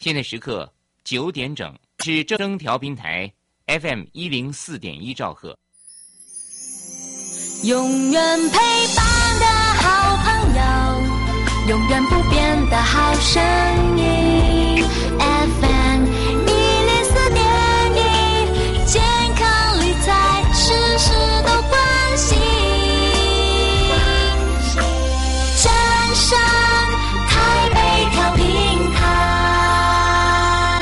现在时刻9点整，是正声调频台 FM104.1兆赫。 永远陪伴的好朋友，永远不变的好声音 FM104.1，健康理财事事都关心，正声台北调频台。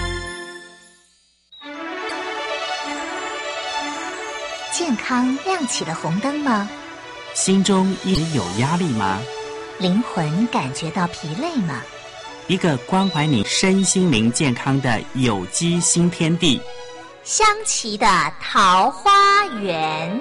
健康亮起了红灯吗？ 心中一直有压力吗？ 灵魂感觉到疲累吗？ 一个关怀你身心灵健康的有机新天地， 香琪的桃花源。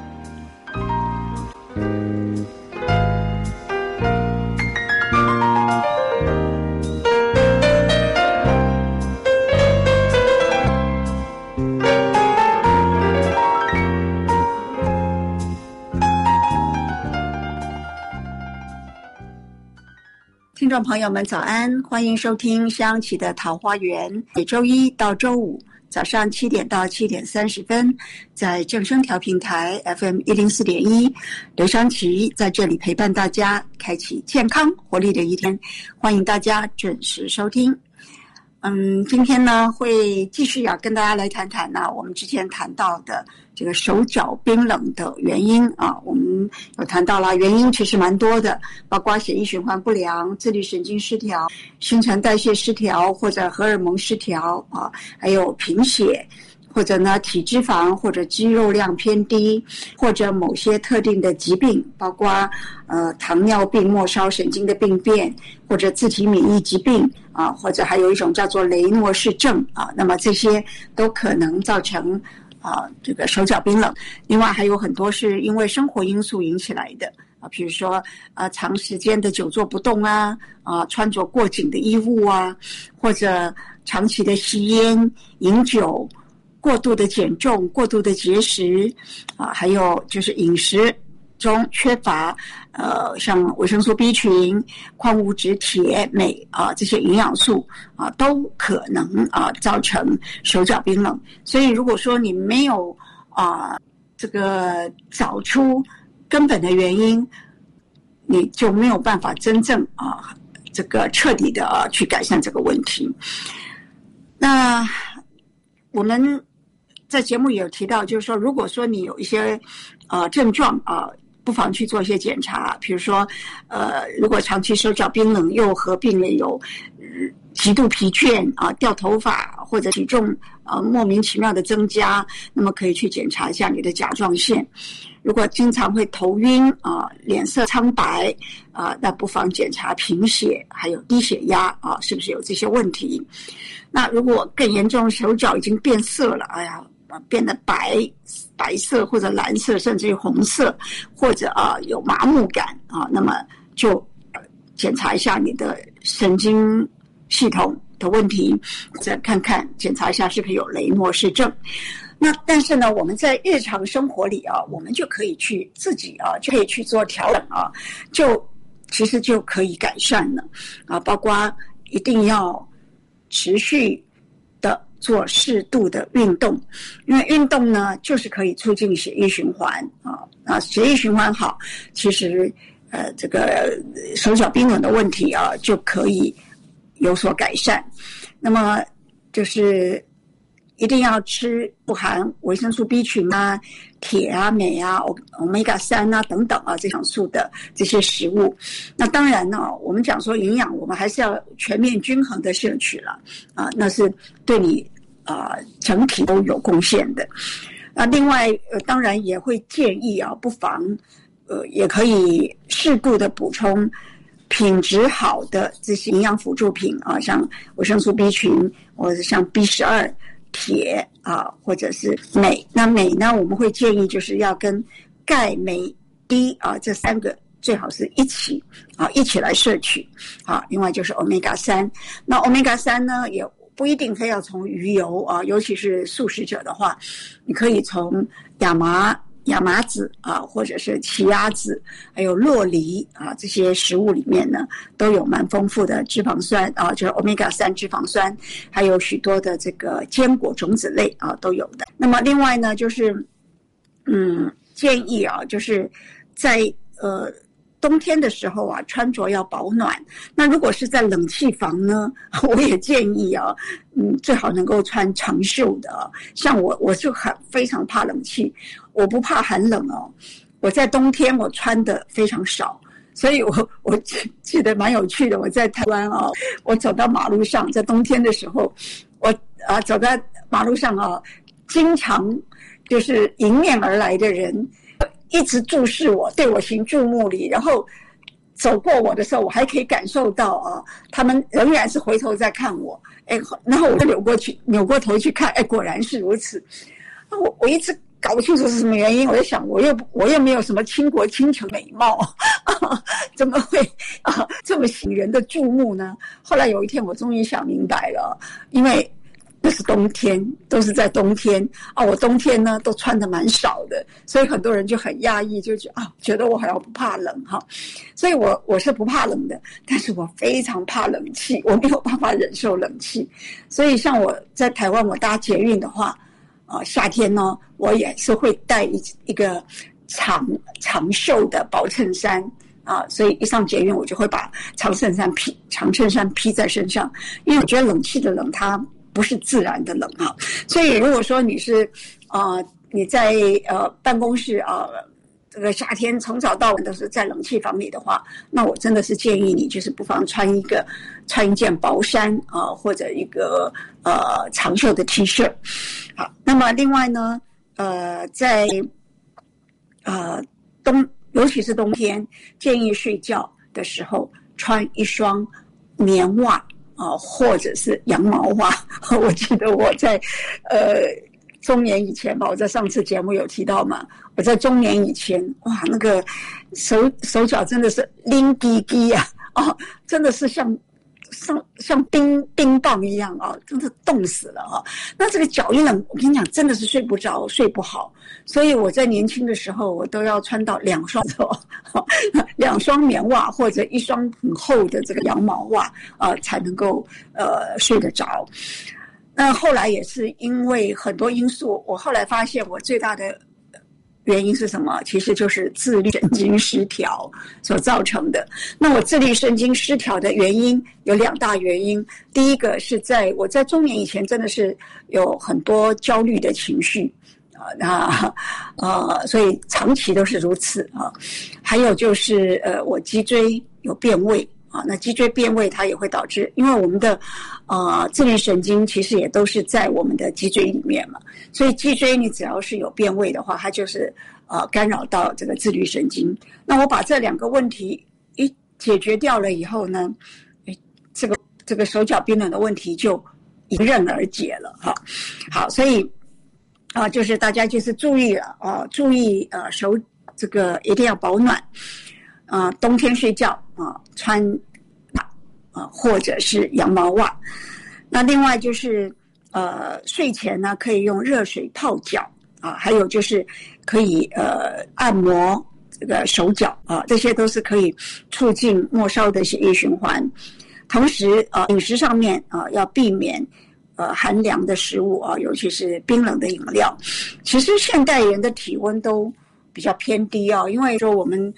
听众朋友们早安，欢迎收听香琪的桃花源，每周一到周五早上7点到7点30分，在正声调频台 FM104.1，刘香琪在这里陪伴大家，开启健康活力的一天，欢迎大家准时收听。今天呢会继续要跟大家来谈谈呢我们之前谈到的这个手脚冰冷的原因啊，我们有谈到了原因其实蛮多的，包括血液循环不良、自律神经失调、新陈代谢失调或者荷尔蒙失调啊，还有贫血，或者呢体脂肪或者肌肉量偏低，或者某些特定的疾病，包括糖尿病、末梢神经的病变，或者自体免疫疾病啊，或者还有一种叫做雷诺氏症啊，那么这些都可能造成这个手脚冰冷。另外还有很多是因为生活因素引起来的啊，比如说长时间的久坐不动啊，穿着过紧的衣物啊，或者长期的吸烟、饮酒、过度的减重、过度的节食啊，还有就是饮食中缺乏像维生素 B 群、矿物质、铁、镁这些营养素都可能造成手脚冰冷。所以如果说你没有这个找出根本的原因，你就没有办法真正这个彻底的去改善这个问题。那我们在节目也有提到，就是说如果说你有一些症状不妨去做一些检查，比如说如果长期手脚冰冷又合并了有极度疲倦掉头发或者体重莫名其妙的增加，那么可以去检查一下你的甲状腺。如果经常会头晕脸色苍白那不妨检查贫血还有低血压是不是有这些问题。那如果更严重，手脚已经变色了，变得白色或者蓝色甚至于红色，或者有麻木感那么就检查一下你的神经系统的问题，再看看检查一下是不是有雷诺氏症。那但是呢我们在日常生活里我们就可以去自己就可以去做调整其实就可以改善了包括一定要持续的做适度的运动，因为运动呢就是可以促进血液循环血液循环好，其实这个手脚冰冷的问题就可以有所改善。那么就是一定要吃不含维生素 B 群铁镁Omega 3等等这种素的这些食物。那当然呢我们讲说营养，我们还是要全面均衡的摄取了那是对你整体都有贡献的。另外当然也会建议不妨也可以适度的补充品质好的这些营养辅助品像维生素 B 群或者像 B12、铁或者是镁。那镁呢我们会建议就是要跟钙、镁、D这三个最好是一起来摄取另外就是 Omega 3。那 Omega 3呢也不一定非要从鱼油尤其是素食者的话，你可以从亚麻亚麻籽啊，或者是奇亚籽，还有洛梨啊，这些食物里面呢，都有蛮丰富的脂肪酸啊，就是 Omega-3 脂肪酸，还有许多的这个坚果种子类啊都有的。那么另外呢，就是建议啊，就是在冬天的时候啊，穿着要保暖。那如果是在冷气房呢，我也建议啊，最好能够穿长袖的啊。像我就非常怕冷气，我不怕寒冷哦。我在冬天我穿的非常少，所以我记得蛮有趣的。我在台湾啊，我走到马路上，在冬天的时候，我走在马路上啊，经常就是迎面而来的人一直注视我，对我行注目礼，然后走过我的时候，我还可以感受到啊，他们仍然是回头在看我，然后我就扭过头去看，果然是如此。我一直搞不清楚是什么原因，我就想，我又没有什么倾国倾城美貌，怎么会这么引人的注目呢？后来有一天，我终于想明白了，因为那是冬天，都是在冬天啊！我冬天呢都穿的蛮少的，所以很多人就很讶异，就觉得我好像不怕冷哈。所以我是不怕冷的，但是我非常怕冷气，我没有办法忍受冷气。所以像我在台湾，我搭捷运的话，夏天呢，我也是会带一个长袖的薄衬衫啊，所以一上捷运我就会把长衬衫披在身上，因为我觉得冷气的冷它不是自然的冷啊，所以如果说你是你在办公室这个夏天从早到晚都是在冷气房里的话，那我真的是建议你就是不妨穿一件薄衫或者一个长袖的 T 恤。好，那么另外呢在尤其是冬天，建议睡觉的时候穿一双棉袜或者是羊毛袜。我记得我在中年以前吧，我在上次节目有提到嘛，我在中年以前，哇，那个手脚真的是拎滴滴啊，真的是像冰棒一样啊，真的冻死了啊！那这个脚一冷，我跟你讲，真的是睡不着，睡不好。所以我在年轻的时候，我都要穿到2双棉袜或者1双很厚的这个羊毛袜才能够睡得着。那后来也是因为很多因素，我后来发现我最大的原因是什么？其实就是自律神经失调所造成的。那我自律神经失调的原因有2大原因。第一个是我在中年以前真的是有很多焦虑的情绪所以长期都是如此啊。还有就是我脊椎有变位那脊椎变位它也会导致，因为我们的自律神经其实也都是在我们的脊椎里面嘛，所以脊椎你只要是有变位的话，它就是干扰到这个自律神经。那我把这2个问题一解决掉了以后呢，这个手脚冰冷的问题就迎刃而解了哈。好，所以就是大家就是注意了手这个一定要保暖冬天睡觉穿或者是羊毛袜。那另外就是睡前呢可以用热水泡脚还有就是可以按摩这个手脚这些都是可以促进末梢的血液循环。同时饮食上面要避免寒凉的食物尤其是冰冷的饮料。其实现代人的体温都比较偏低因为说我们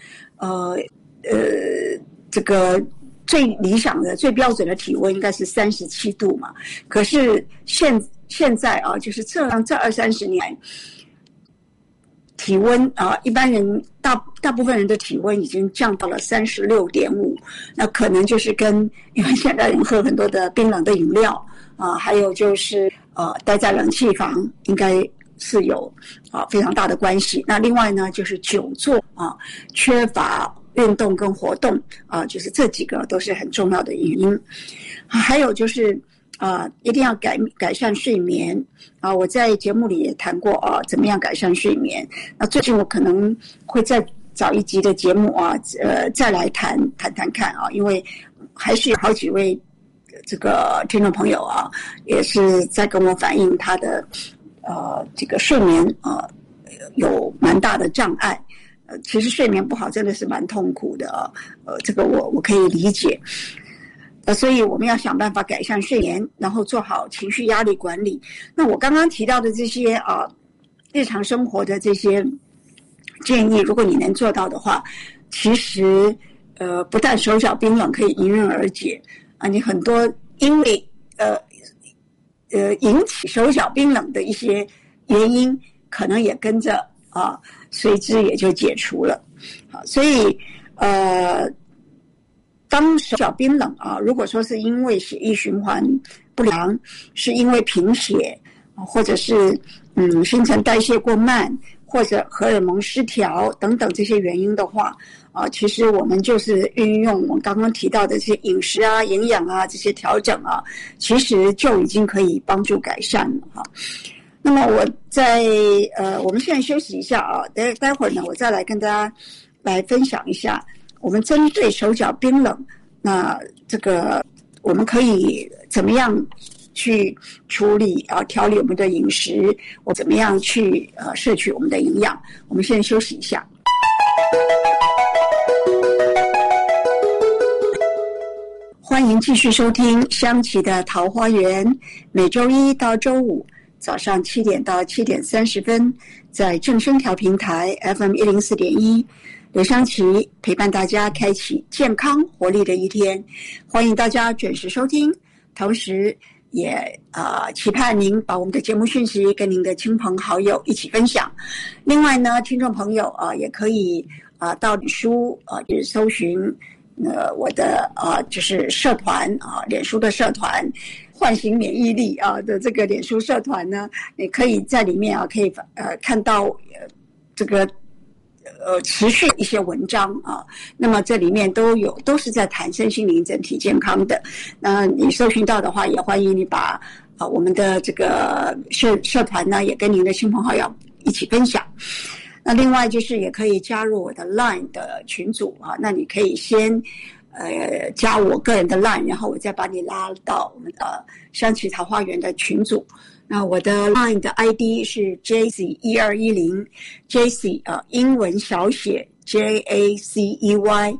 这个最理想的最标准的体温应该是37度嘛，可是现在就是这20-30年体温一般人大部分人的体温已经降到了36.5，那可能就是因为现代人喝很多的冰冷的饮料还有就是待在冷气房应该是有非常大的关系。那另外呢就是久坐缺乏运动跟活动就是这几个都是很重要的原因。还有就是一定要改善睡眠我在节目里也谈过怎么样改善睡眠。那最近我可能会再找一集的节目再来谈看因为还是有好几位这个听众朋友也是在跟我反映他的这个睡眠有蛮大的障碍。其实睡眠不好真的是蛮痛苦的啊，这个我可以理解。所以我们要想办法改善睡眠，然后做好情绪压力管理。那我刚刚提到的这些日常生活的这些建议，如果你能做到的话，其实不但手脚冰冷可以迎刃而解啊，你很多因为引起手脚冰冷的一些原因，可能也跟着随之也就解除了。好，所以当手脚冰冷如果说是因为血液循环不良，是因为贫血，或者是新陈代谢过慢，或者荷尔蒙失调等等这些原因的话，其实我们就是运用我们刚刚提到的这些饮食营养这些调整其实就已经可以帮助改善了那么我们现在休息一下待会儿呢，我再来跟大家来分享一下，我们针对手脚冰冷，那这个我们可以怎么样去处理调理我们的饮食，我怎么样去摄取我们的营养。我们现在休息一下。欢迎继续收听香琪的桃花源，每周一到周五早上7点到7点30分，在正声调频台 FM 104.1，刘香琪陪伴大家开启健康活力的一天，欢迎大家准时收听，同时也期盼您把我们的节目讯息跟您的亲朋好友一起分享。另外呢，听众朋友也可以到脸书就是搜寻我的就是社团脸书的社团唤醒免疫力的这个脸书社团呢，你可以在里面可以看到这个持续一些文章那么这里面都是在谈身心灵整体健康的。那你搜寻到的话，也欢迎你把我们的这个社团呢，也跟您的亲朋好友一起分享。那另外就是也可以加入我的 LINE 的群组那你可以先加我个人的 LINE， 然后我再把你拉到我们的香琪桃花源的群组。那我的 LINE 的 ID 是 JACEY1210 ，JACEY 英文小写 JACEY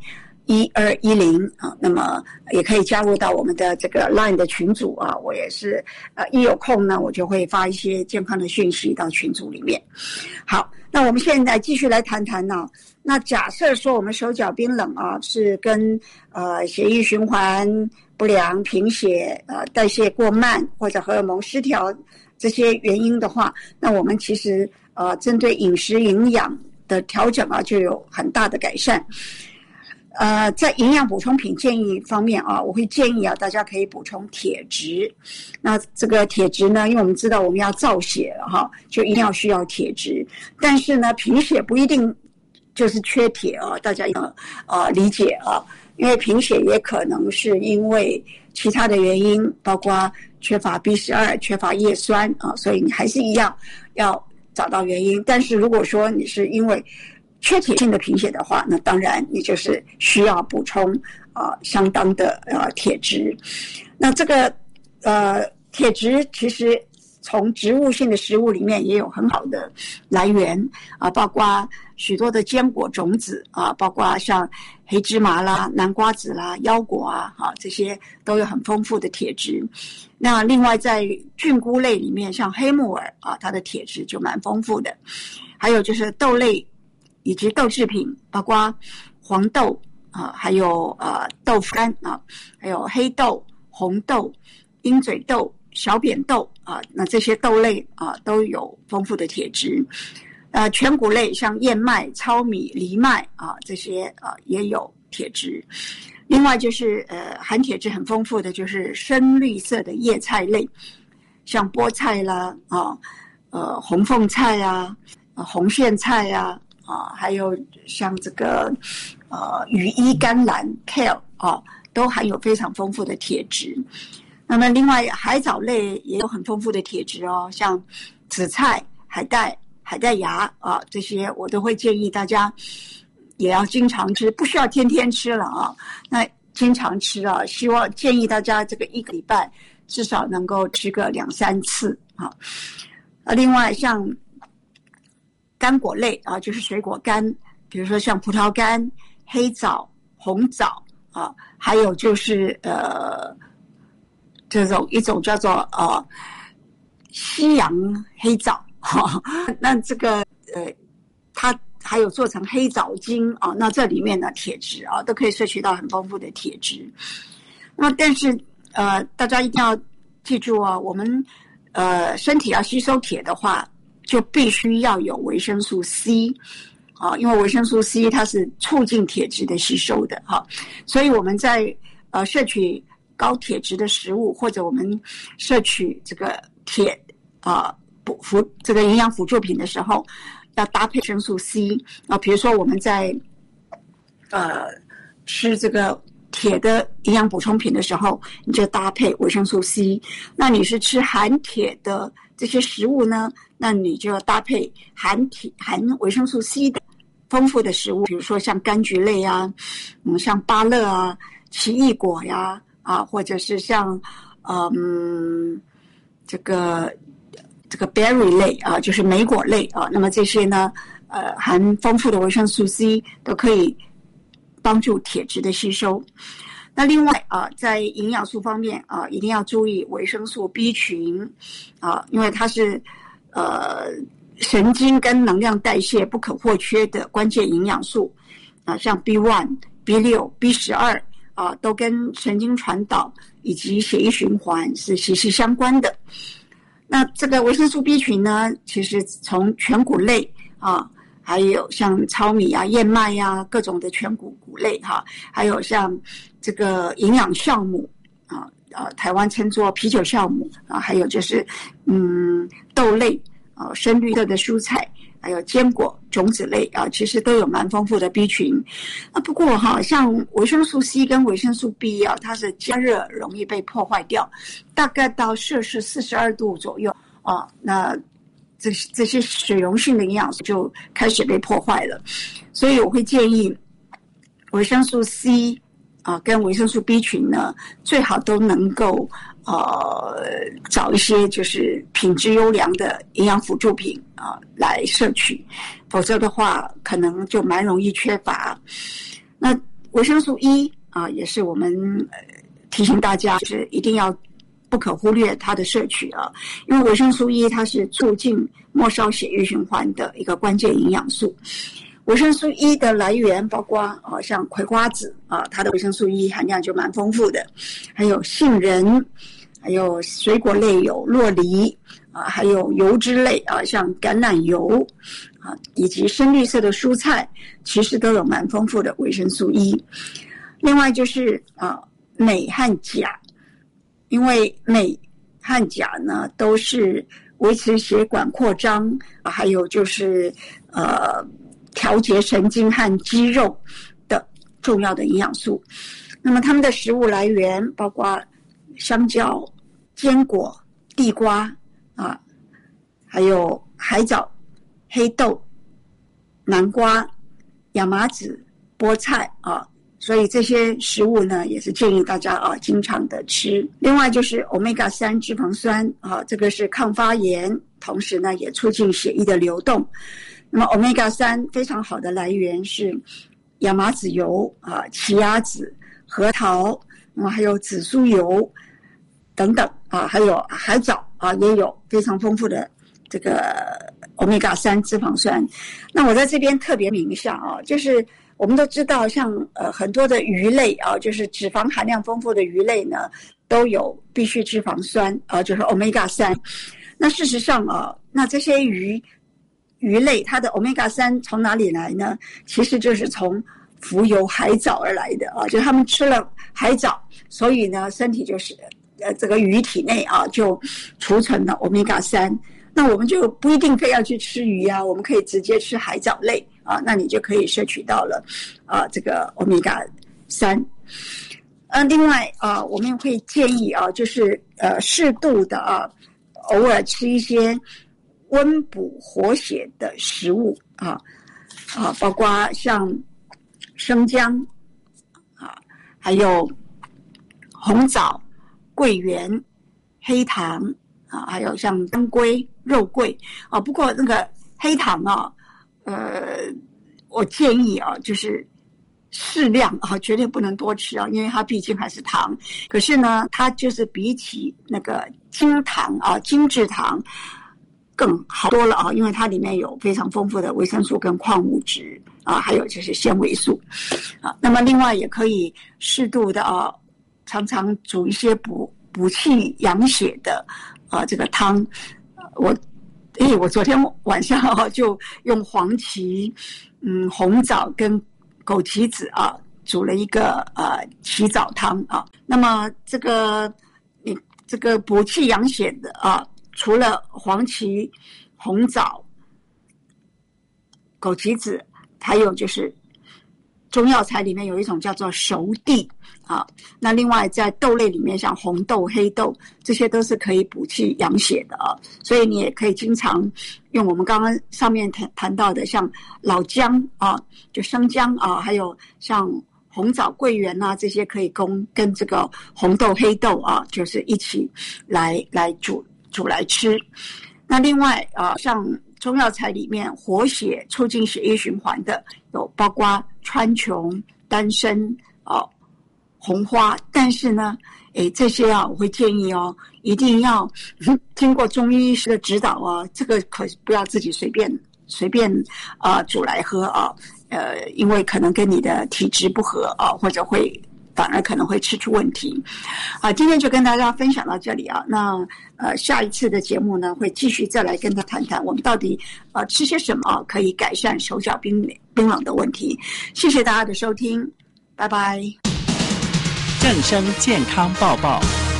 1210那么也可以加入到我们的这个 LINE 的群组我也是一有空呢，我就会发一些健康的讯息到群组里面。好，那我们现在继续来谈谈那假设说我们手脚冰冷是跟血液循环不良、贫血、代谢过慢或者荷尔蒙失调这些原因的话，那我们其实针对饮食营养的调整就有很大的改善。在营养补充品建议方面我会建议大家可以补充铁质。那这个铁质呢，因为我们知道我们要造血了就一定要需要铁质。但是呢，贫血不一定就是缺铁大家要理解因为贫血也可能是因为其他的原因，包括缺乏 B12、缺乏叶酸所以你还是一样要找到原因。但是如果说你是因为缺铁性的贫血的话，那当然你就是需要补充相当的铁质。那这个铁质其实从植物性的食物里面也有很好的来源包括许多的坚果种子包括像黑芝麻啦、南瓜子啦、腰果这些都有很丰富的铁质。那另外在菌菇类里面，像黑木耳它的铁质就蛮丰富的。还有就是豆类以及豆制品，包括黄豆还有豆腐干还有黑豆、红豆、鹰嘴豆、小扁豆那这些豆类都有丰富的铁质。全谷类像燕麦、糙米、藜麦这些也有铁质。另外就是含铁质很丰富的就是深绿色的叶菜类，像菠菜啦红凤菜红苋菜还有像这个羽衣甘蓝 kale 都含有非常丰富的铁质。那么另外海藻类也有很丰富的铁质像紫菜、海带芽这些我都会建议大家也要经常吃，不需要天天吃了那经常吃建议大家这个一个礼拜至少能够吃个2-3次另外像干果类啊，就是水果干，比如说像葡萄干、黑枣、红枣啊，还有就是这种一种叫做西洋黑枣哈，那这个它还有做成黑枣精啊，那这里面呢铁质啊都可以摄取到很丰富的铁质。那但是大家一定要记住啊，我们身体要吸收铁的话，就必须要有维生素 C 啊，因为维生素 C 它是促进铁质的吸收的哈，所以我们在摄取高铁质的食物，或者我们摄取这个铁这个营养辅助品的时候，要搭配维生素 C 啊，比如说我们在吃这个铁的营养补充品的时候，你就搭配维生素 C。那你是吃含铁的这些食物呢，那你就要搭配含维生素 C 的丰富的食物，比如说像柑橘类啊，像芭乐啊、奇异果呀或者是像这个 berry 类啊，就是莓果类啊，那么这些呢含丰富的维生素 C 都可以帮助铁质的吸收。那另外在营养素方面一定要注意维生素 B 群因为它是神经跟能量代谢不可或缺的关键营养素像 B1、B6、B12都跟神经传导以及血液循环是息息相关的。那这个维生素 B 群呢，其实从全谷类还有像糙米燕麦各种的全谷类还有像这个营养酵母台湾称作啤酒酵母还有就是豆类深绿色的蔬菜，还有坚果、种子类其实都有蛮丰富的 B 群。不过像维生素 C 跟维生素 B 它是加热容易被破坏掉，大概到摄氏42度左右那这些水溶性的营养素就开始被破坏了。所以我会建议维生素 C跟维生素 B 群呢，最好都能够找一些就是品质优良的营养辅助品来摄取，否则的话可能就蛮容易缺乏。那维生素 E 也是我们提醒大家就是一定要不可忽略它的摄取因为维生素 E 它是促进末梢血液循环的一个关键营养素。维生素 E 的来源包括像葵花籽它的维生素 E 含量就蛮丰富的，还有杏仁，还有水果类有酪梨还有油脂类像橄榄油以及深绿色的蔬菜，其实都有蛮丰富的维生素 E。另外就是镁和钾，因为镁和钾呢都是维持血管扩张还有就是调节神经和肌肉的重要的营养素。那么它们的食物来源包括香蕉、坚果、地瓜还有海藻、黑豆、南瓜、亚麻籽、菠菜所以这些食物呢也是建议大家经常的吃。另外就是 Omega-3 脂肪酸这个是抗发炎，同时呢也促进血液的流动。那么 Omega-3 非常好的来源是亚麻籽油奇亚籽、核桃，那么还有紫苏油等等还有海藻也有非常丰富的这个 Omega-3 脂肪酸。那我在这边特别明一下就是我们都知道像很多的鱼类就是脂肪含量丰富的鱼类呢都有必需脂肪酸就是 Omega-3。那事实上那这些鱼类它的 Omega-3 从哪里来呢？其实就是从浮游海藻而来的就是他们吃了海藻，所以呢身体就是这个鱼体内就储存了 Omega-3。那我们就不一定非要去吃鱼我们可以直接吃海藻类那你就可以摄取到了这个 Omega-3。另外我们会建议就是适度的偶尔吃一些温补活血的食物包括像生姜还有红枣、桂圆、黑糖还有像当归、肉桂不过那个黑糖我建议啊，就是适量啊，绝对不能多吃啊，因为它毕竟还是糖。可是呢，它就是比起那个精糖啊、精制糖更好多了啊，因为它里面有非常丰富的维生素跟矿物质啊，还有就是纤维素啊。那么另外也可以适度的啊，常常煮一些补气养血的这个汤。我昨天晚上就用黄芪、红枣跟枸杞子啊煮了一个起枣汤啊。那么这个补气养血的啊，除了黄芪、红枣、枸杞子，还有就是中药材里面有一种叫做熟地啊。那另外在豆类里面，像红豆、黑豆，这些都是可以补气养血的啊。所以你也可以经常用我们刚刚上面谈到的，像老姜啊，就生姜啊，还有像红枣、桂圆啊，这些可以跟这个红豆、黑豆啊，就是一起来煮来吃。那另外像中药材里面活血、促进血液循环的，有包括川穹、丹参红花。但是呢，这些我会建议一定要经过中医师的指导啊，这个可不要自己随便煮来喝因为可能跟你的体质不合或者反而可能会吃出问题。今天就跟大家分享到这里啊。那下一次的节目呢，会继续再来跟他谈谈我们到底吃些什么可以改善手脚冰冷的问题。谢谢大家的收听，拜拜。 正声健康报报。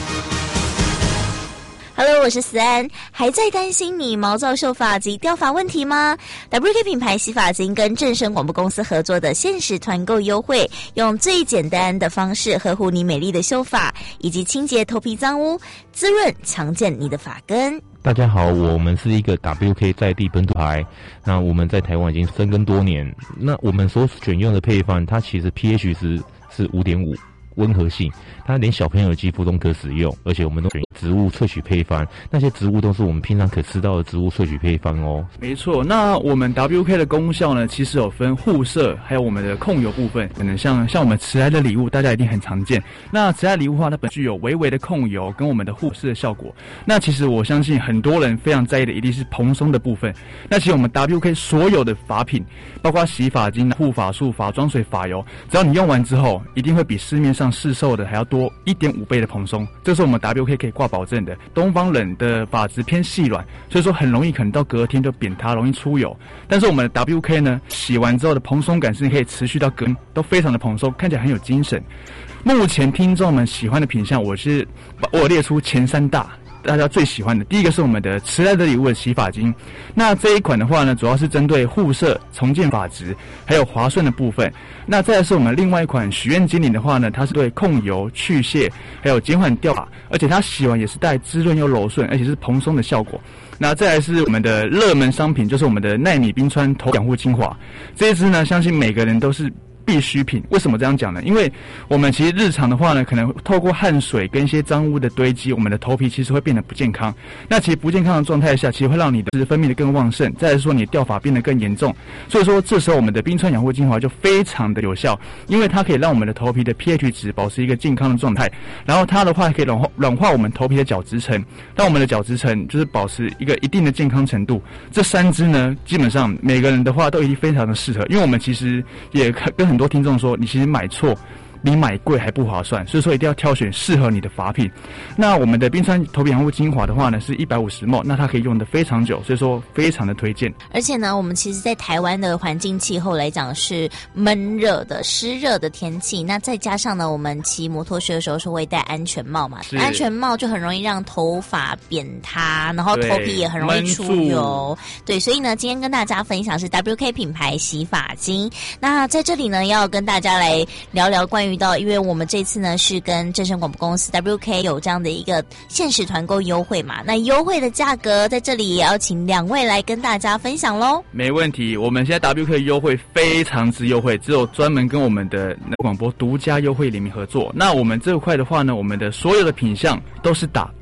Hello， 我是思安。还在担心你毛躁秀发及掉发问题吗？ WK 品牌洗发精跟正声广播公司合作的限时团购优惠，用最简单的方式呵护你美丽的秀发，以及清洁头皮脏污，滋润强健你的发根。 大家好，我们是一个 WK 在地本土牌，那我们在台湾已经深耕多年。那我们所选用的配方，它其实 pH 是 5.5， 温和性，它连小朋友的肌肤都可使用，而且我们都选植物萃取配方，那些植物都是我们平常可吃到的植物萃取配方哦。 没错，那我们 WK 的功效呢，其实有分护色，还有我们的控油部分。可能像我们迟来的礼物，大家一定很常见。那迟来礼物的话，它本具有微微的控油跟我们的护色的效果。那其实我相信很多人非常在意的一定是蓬松的部分。那其实我们 WK 所有的发品，包括洗发精、护发素、发妆水、发油，只要你用完之后，一定会比市面上市售的还要多 1.5 倍的蓬松，这是我们 WK 可以挂保证的。东方人的发质偏细软，所以说很容易可能到隔天就扁塌，容易出油。但是我们的 WK 呢，洗完之后的蓬松感是可以持续到隔天都非常的蓬松，看起来很有精神。目前听众们喜欢的品项，我有列出前3大。大家最喜欢的第一个是我们的迟来的礼物的洗发精，那这一款的话呢，主要是针对护色、重建发质还有滑顺的部分。那再来是我们另外一款许愿精灵的话呢，它是对控油、去屑还有减缓掉发，而且它洗完也是带滋润又柔顺，而且是蓬松的效果。那再来是我们的热门商品，就是我们的奈米冰川头养护精华，这一支呢，相信每个人都是必需品。为什么这样讲呢？因为我们其实日常的话呢，可能透过汗水跟一些脏污的堆积，我们的头皮其实会变得不健康。那其实不健康的状态下，其实会让你的分泌的更旺盛，再来说你的掉发变得更严重。所以说这时候我们的冰川养护精华就非常的有效，因为它可以让我们的头皮的 pH 值保持一个健康的状态，然后它的话可以软化我们头皮的角质层，让我们的角质层就是保持一个一定的健康程度。这3支呢，基本上每个人的话都一定非常的适合，因为我们其实也跟很多听众说，你其实买错比买贵还不划算，所以说一定要挑选适合你的发品。那我们的冰川头皮养护精华的话呢，是150ml， 那它可以用得非常久，所以说非常的推荐。 而且呢，我们其实在台湾的环境气候来讲是闷热的、湿热的天气，那再加上呢，我们骑摩托车的时候是会戴安全帽嘛，安全帽就很容易让头发扁塌，然后头皮也很容易出油。对，所以呢，今天跟大家分享是 WK 品牌洗发精。那在这里呢，要跟大家来聊聊关于因为我们这次呢是跟正声广播公司 WK 有这样的一个限时团购优惠嘛，那优惠的价格在这里也要请2位来跟大家分享咯。 没问题，我们现在 WK 优惠非常之优惠，只有专门跟我们的广播独家优惠联名合作。那我们这块的话呢，我们的所有的品项都是打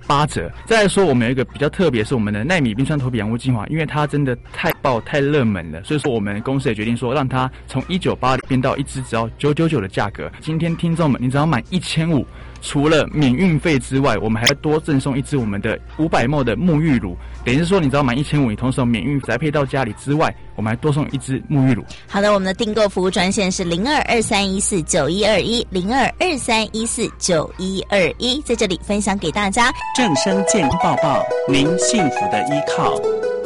8折。再来说，我们有一个比较特别，是我们的奈米冰川头皮养护精华，因为它真的太爆太热门了，所以说我们公司也决定说，让它从198变到一支只要999的价格。今天听众们，你只要满1500，除了免运费之外，我们还要多赠送一支我们的500ml 的沐浴乳，等于是说你只要满1500，你同时有免运宅配到家里之外，我们还多送一支沐浴乳。 好的，我们的订购服务专线是0223149121，0223149121，在这里分享给大家正声健康报报，您幸福的依靠。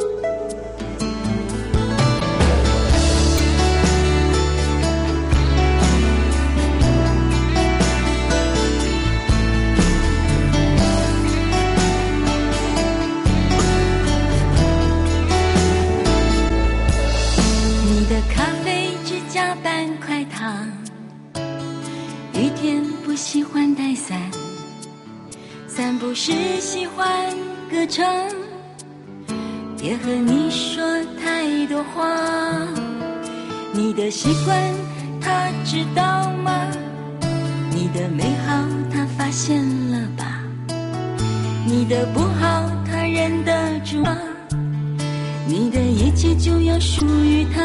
喜欢带伞，散步时喜欢歌唱，别和你说太多话。你的习惯他知道吗？你的美好他发现了吧？你的不好他认得住吗？你的一切就要属于他。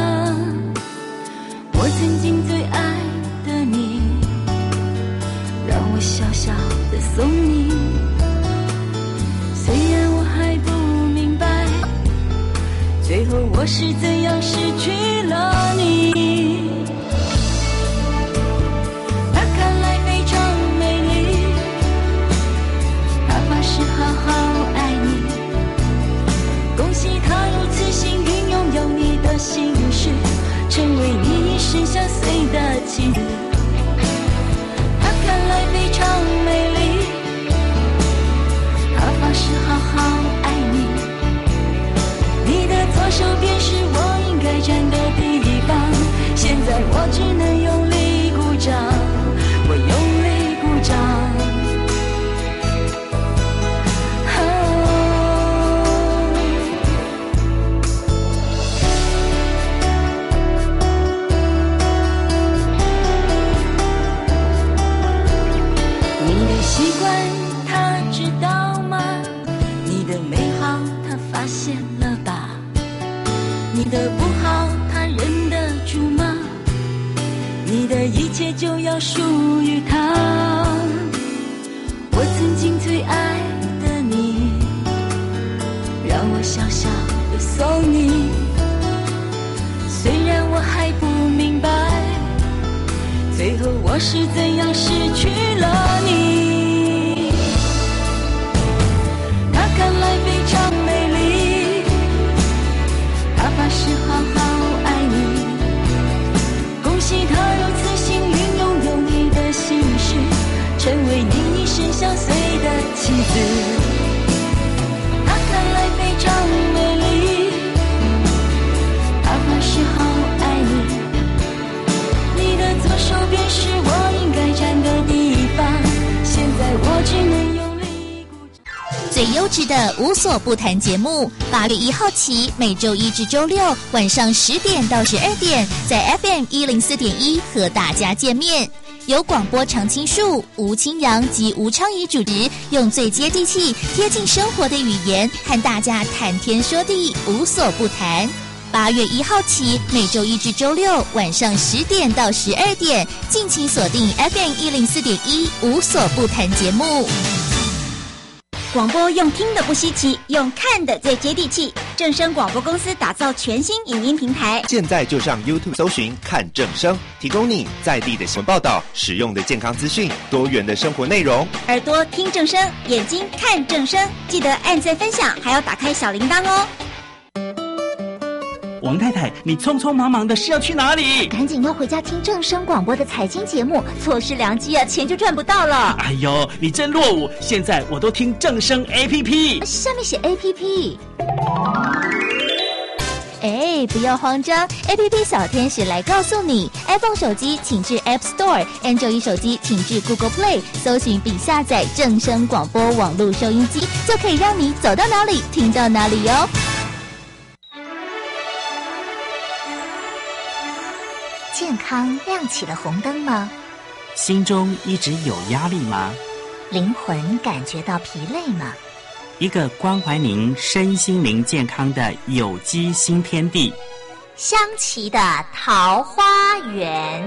我曾经最爱的你，让我小小的送你，虽然我还不明白，最后我是怎样失去了你。她看来非常美丽，她发誓好好爱你，恭喜她如此幸运拥有你的心事，成为你一生相随的妻子。看来非常美丽，她发誓好好爱你，你的左手便是我应该站的地方，现在我只能用力鼓掌，我用力鼓掌。习惯他知道吗？你的美好他发现了吧？你的不好他认得住吗？你的一切就要属于他。我曾经最爱的你，让我小小的送你，虽然我还不明白，最后我是怎样失去了你。看来非常美丽，她发誓好好爱你，恭喜她如此幸运拥有你的心事，成为你一生相随的妻子。她看来非常美丽，她发誓好爱你，你的左手便是我应该站的地方，现在我只能用最优质的无所不谈节目，8月1号起，每周1至周6晚上10点到12点，在 FM104.1和大家见面。由广播常青树、吴清扬及吴昌仪主持，用最接地气、贴近生活的语言，和大家谈天说地，无所不谈。8月1号起，每周1至周6晚上10点到12点，敬请锁定 FM104.1无所不谈节目。 广播用听的不稀奇，用看的最接地气。正声广播公司打造全新影音平台， 现在就上 YouTube 搜寻看正声，提供你在地的新闻报道、实用的健康资讯、多元的生活内容。 耳朵听正声，眼睛看正声，记得按赞分享，还要打开小铃铛哦。 王太太，你匆匆忙忙的是要去哪里？ 赶紧要回家听正声广播的财经节目，错失良机啊，钱就赚不到了。 哎呦，你真落伍！现在我都听正声 APP， 下面写 APP。哎，不要慌张 ，APP 小天使来告诉你 ，iPhone 手机请至 App Store，Android 手机请至 Google Play， 搜寻并下载正声广播网络收音机，就可以让你走到哪里听到哪里哟。健康亮起了红灯吗？ 心中一直有压力吗？ 灵魂感觉到疲累吗？ 一个关怀您身心灵健康的有机新天地， 香琪的桃花源。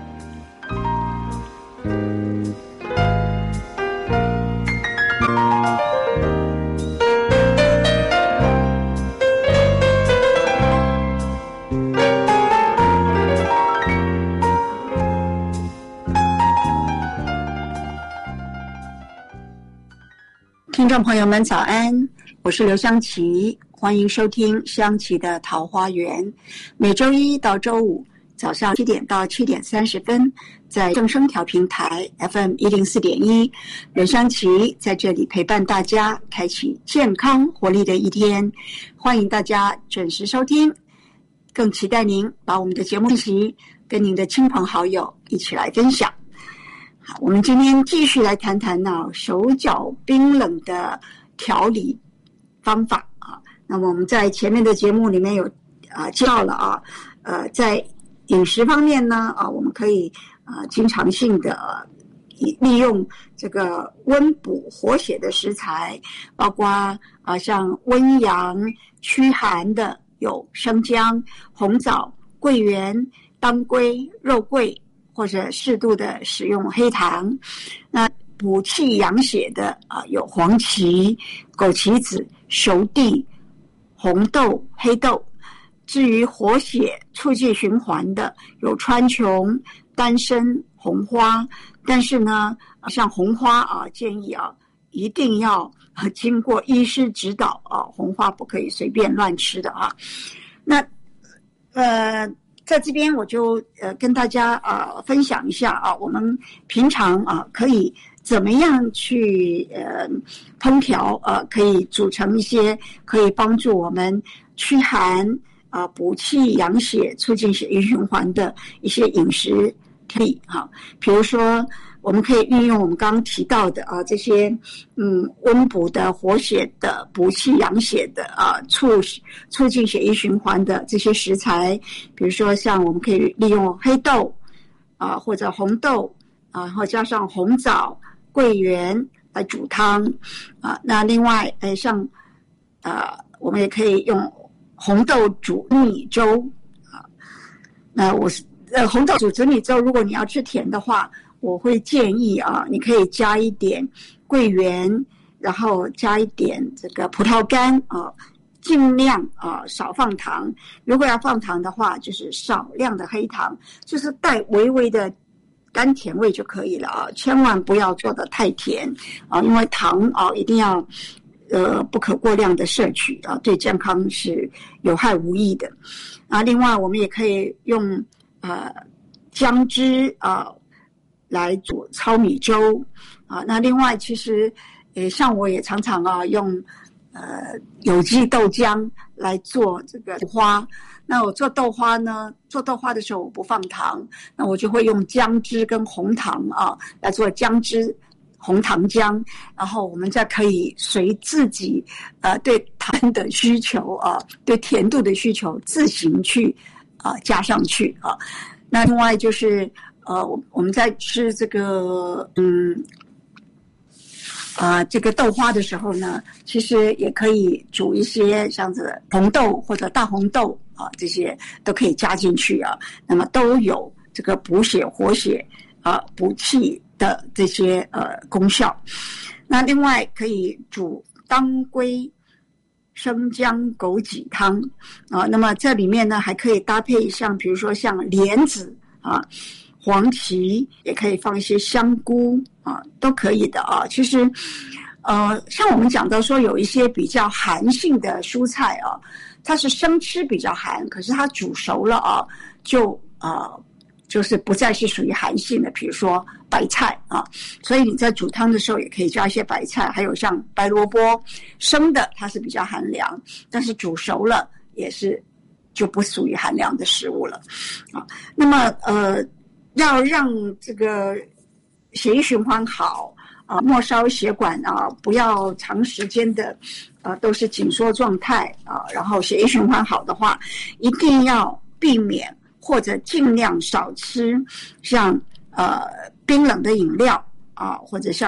听众朋友们早安，我是刘香琪，欢迎收听香琪的桃花源。每周一到周五早上7点到7点30分，在正声调频台 FM 104.1，刘香琪在这里陪伴大家，开启健康活力的一天。欢迎大家准时收听，更期待您把我们的节目信息跟您的亲朋好友一起来分享。好，我们今天继续来谈谈手脚冰冷的调理方法啊。那么我们在前面的节目里面有介绍了在饮食方面呢我们可以经常性的利用这个温补活血的食材，包括像温阳驱寒的有生姜、红枣、桂圆、当归、肉桂，或者适度的使用黑糖。那补气养血的有黄芪、枸杞子、熟地、红豆、黑豆。至于活血促进循环的有川穹、丹参、红花。但是呢像红花建议一定要经过医师指导红花不可以随便乱吃的那在这边我就跟大家分享一下我们平常可以怎么样去烹调可以煮成一些可以帮助我们驱寒补气养血促进血液循环的一些饮食体比如说我们可以运用我们刚刚提到的这些温补的活血的补气养血的促进血液循环的这些食材，比如说像我们可以利用黑豆或者红豆然后加上红枣、桂圆来煮汤那另外像我们也可以用红豆煮米粥那红豆煮紫米粥，如果你要吃甜的话，我会建议你可以加一点桂圆，然后加一点这个葡萄干尽量少放糖。如果要放糖的话，就是少量的黑糖，就是带微微的甘甜味就可以了千万不要做得太甜因为糖一定要不可过量的摄取对健康是有害无益的另外我们也可以用姜汁来煮糙米粥那另外其实像我也常常用有机豆浆来做这个豆花。那我做豆花的时候我不放糖，那我就会用姜汁跟红糖来做姜汁红糖浆，然后我们再可以随自己对糖的需求对甜度的需求自行去加上去那另外就是我们在吃这个这个豆花的时候呢，其实也可以煮一些像这红豆或者大红豆这些都可以加进去那么都有这个补血活血补气的这些功效。那另外可以煮当归生姜枸杞汤那么这里面呢还可以搭配像比如说像莲子黄芪，也可以放一些香菇都可以的其实像我们讲到说有一些比较寒性的蔬菜它是生吃比较寒，可是它煮熟了就是不再是属于寒性的，比如说白菜所以你在煮汤的时候也可以加一些白菜，还有像白萝卜，生的它是比较寒凉，但是煮熟了也是就不属于寒凉的食物了那么要让这个血液循环好末梢血管不要长时间的都是紧缩状态然后血液循环好的话，一定要避免或者尽量少吃像冰冷的饮料或者像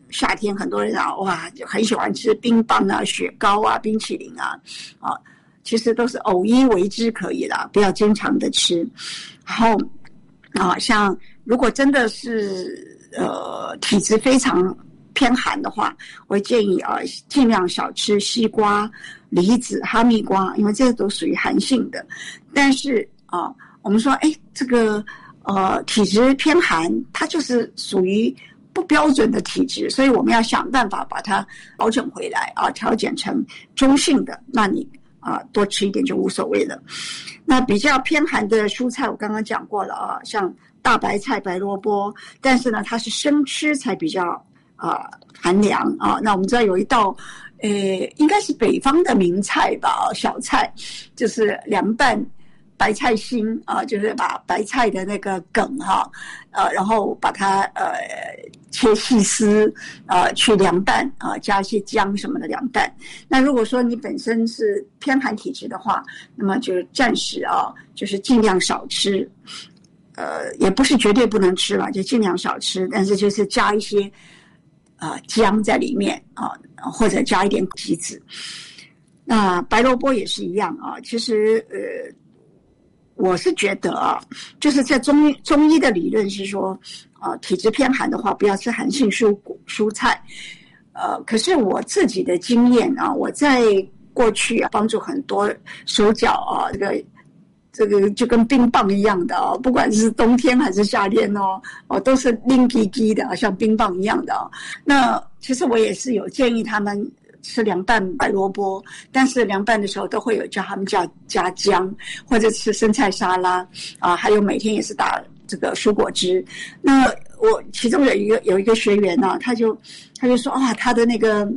夏天很多人哇就很喜欢吃冰棒啊、雪糕啊、冰淇淋啊，其实都是偶一为之可以啦，不要经常的吃。然后像如果真的是体质非常偏寒的话，我会建议尽量少吃西瓜、梨子、哈密瓜，因为这都属于寒性的。但是我们说这个体质偏寒，它就是属于不标准的体质，所以我们要想办法把它调整回来调整成中性的，那你多吃一点就无所谓了。那比较偏寒的蔬菜我刚刚讲过了像大白菜、白萝卜，但是呢它是生吃才比较寒凉那我们知道有一道应该是北方的名菜吧小菜，就是凉拌白菜心就是把白菜的那个梗然后把它切细丝去凉拌加一些姜什么的凉拌。那如果说你本身是偏寒体质的话，那么就暂时就是尽量少吃，也不是绝对不能吃了，就尽量少吃，但是就是加一些姜在里面或者加一点杞子。那白萝卜也是一样其实我是觉得就是在中医的理论是说体质偏寒的话不要吃寒性蔬菜。可是我自己的经验我在过去帮助很多手脚这个就跟冰棒一样的不管是冬天还是夏天都是拎叽叽的像冰棒一样的那其实我也是有建议他们吃凉拌白萝卜，但是凉拌的时候都会有叫他们加姜，或者吃生菜沙拉还有每天也是打这个蔬果汁。那我其中有一个学员他就说他的那个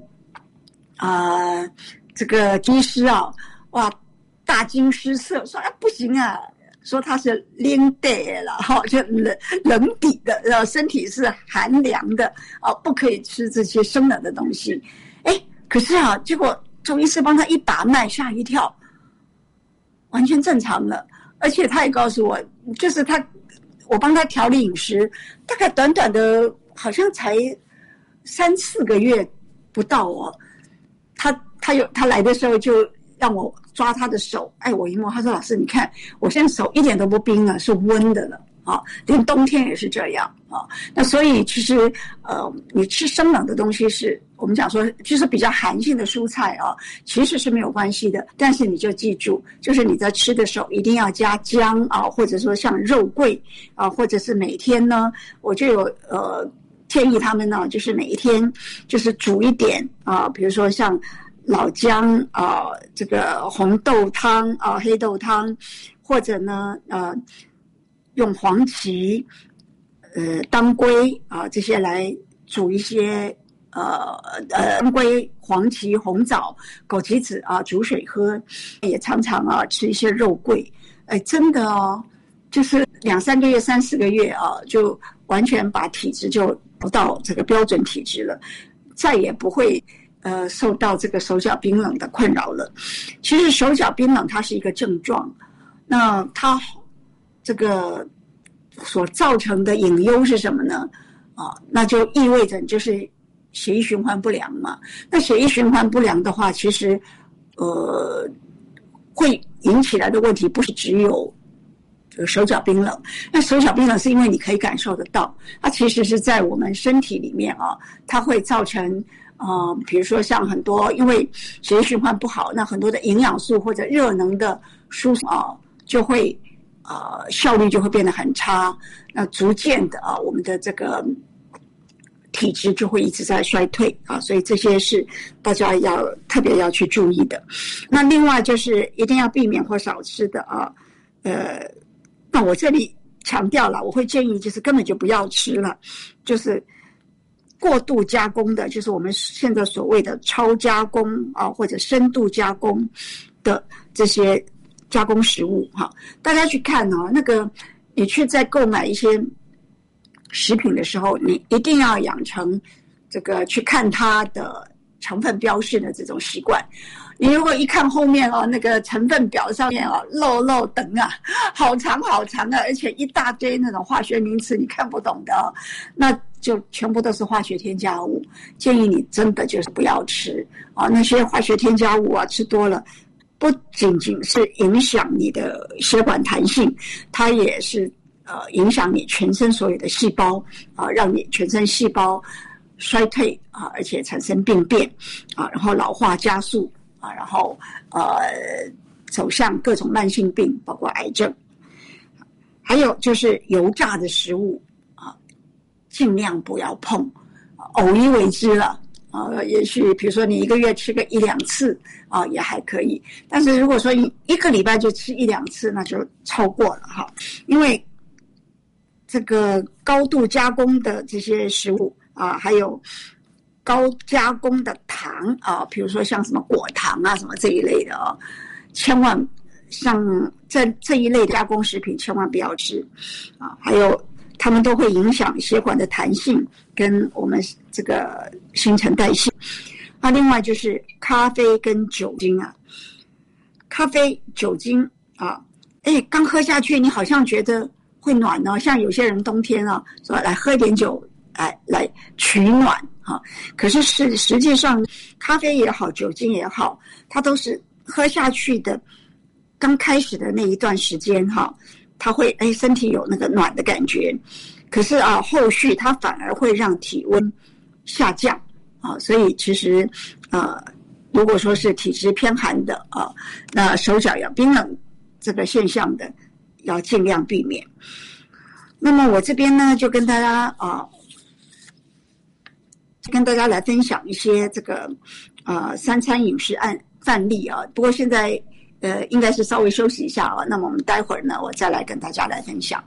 这个医师哇大惊失色，说不行说他是冷底了就冷底的身体是寒凉的不可以吃这些生冷的东西。可是结果中医师帮他一把脉，吓一跳，完全正常了。而且他也告诉我，就是我帮他调理饮食，大概短短的好像才3-4个月不到他来的时候就让我抓他的手，我一摸，他说老师你看我现在手一点都不冰了，是温的了连冬天也是这样那所以其实你吃生冷的东西是我们讲说就是比较寒性的蔬菜其实是没有关系的，但是你就记住，就是你在吃的时候一定要加姜或者说像肉桂或者是每天呢我就有建议他们呢就是每一天就是煮一点比如说像老姜这个红豆汤黑豆汤，或者呢用黄芪当归这些来煮一些当归、黄芪、红枣、枸杞子煮水喝，也常常吃一些肉桂。真的就是2-3个月、3-4个月就完全把体质就不到这个标准体质了，再也不会受到这个手脚冰冷的困扰了。其实手脚冰冷它是一个症状，那它这个所造成的隐忧是什么呢？那就意味着就是血液循环不良嘛。那血液循环不良的话，其实会引起来的问题不是只有手脚冰冷。那手脚冰冷是因为你可以感受得到，它其实是在我们身体里面它会造成比如说像很多因为血液循环不好，那很多的营养素或者热能的输送就会效率就会变得很差，那逐渐的我们的这个体质就会一直在衰退所以这些是大家要特别要去注意的。那另外就是一定要避免或少吃的那我这里强调了，我会建议就是根本就不要吃了，就是过度加工的，就是我们现在所谓的超加工或者深度加工的这些加工食物大家去看那个你去在购买一些食品的时候，你一定要养成这个去看它的成分标示的这种习惯。你如果一看后面那个成分表上面漏等好长好长而且一大堆那种化学名词你看不懂的那就全部都是化学添加物，建议你真的就是不要吃啊。那些化学添加物啊，吃多了不仅仅是影响你的血管弹性，它也是影响你全身所有的细胞啊，让你全身细胞衰退啊，而且产生病变啊，然后老化加速啊，然后走向各种慢性病，包括癌症。还有就是油炸的食物啊，尽量不要碰，偶一为之了啊。也许比如说你一个月吃个1-2次啊，也还可以。但是如果说你一个礼拜就吃1-2次，那就超过了哈。因为这个高度加工的这些食物啊，还有高加工的糖啊，比如说像什么果糖啊什么这一类的啊，千万像这一类加工食品千万不要吃啊。还有它们都会影响血管的弹性跟我们这个新陈代谢。那另外就是咖啡跟酒精啊，咖啡酒精啊，刚喝下去你好像觉得会暖哦，像有些人冬天啊说来喝一点酒来取暖啊，可是实际上咖啡也好，酒精也好，它都是喝下去的刚开始的那一段时间哈，它会身体有那个暖的感觉，可是后续它反而会让体温下降啊，所以其实如果说是体质偏寒的啊，那手脚要冰冷这个现象的，要尽量避免。那么我这边呢，就跟大家来分享一些这个三餐饮食范例啊。不过现在应该是稍微休息一下啊。那么我们待会儿呢，我再来跟大家来分享。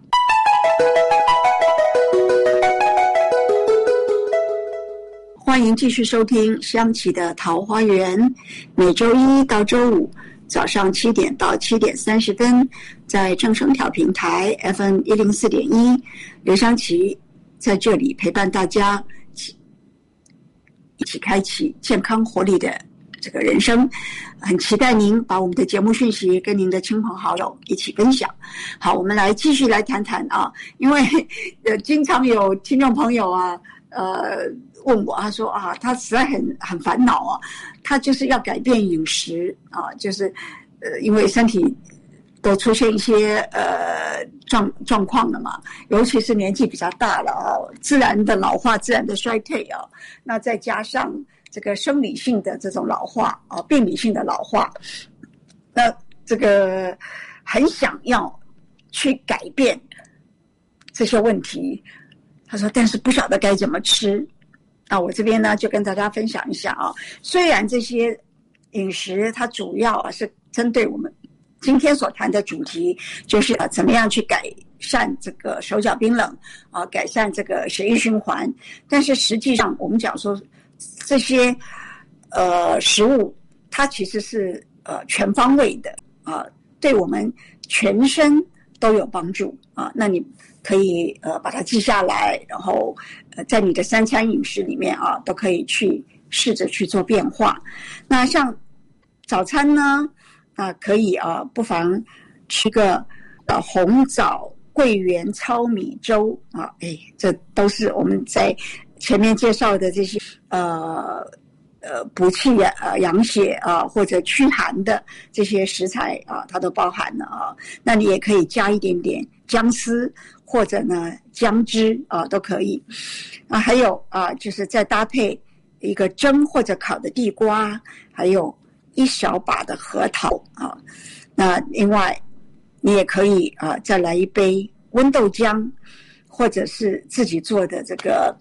欢迎继续收听香琪的桃花源，每周一到周五早上7点到7点30分，在正声调频台 FM 104.1，刘香琪在这里陪伴大家，一起开启健康活力的这个人生。很期待您把我们的节目讯息跟您的亲朋好友一起分享。好，我们来继续来谈谈啊，因为经常有听众朋友问我，他说他实在很烦恼啊，他就是要改变饮食啊，就是因为身体都出现一些状况了嘛，尤其是年纪比较大了啊，自然的老化，自然的衰退啊，那再加上这个生理性的这种老化啊，病理性的老化，那这个很想要去改变这些问题，他说但是不晓得该怎么吃。那我这边呢就跟大家分享一下啊，虽然这些饮食它主要是针对我们今天所谈的主题，就是怎么样去改善这个手脚冰冷啊，改善这个血液循环，但是实际上我们讲说这些食物它其实是全方位的啊，对我们全身都有帮助啊。那你可以把它记下来，然后在你的三餐饮食里面啊，都可以去试着去做变化。那像早餐呢，可以不妨吃个红枣桂圆糙米粥啊，这都是我们在前面介绍的这些补气养血啊，或者驱寒的这些食材啊，它都包含了啊。那你也可以加一点点姜丝或者呢姜汁啊，都可以啊。还有就是再搭配一个蒸或者烤的地瓜，还有一小把的核桃啊。那另外你也可以再来一杯温豆浆，或者是自己做的这个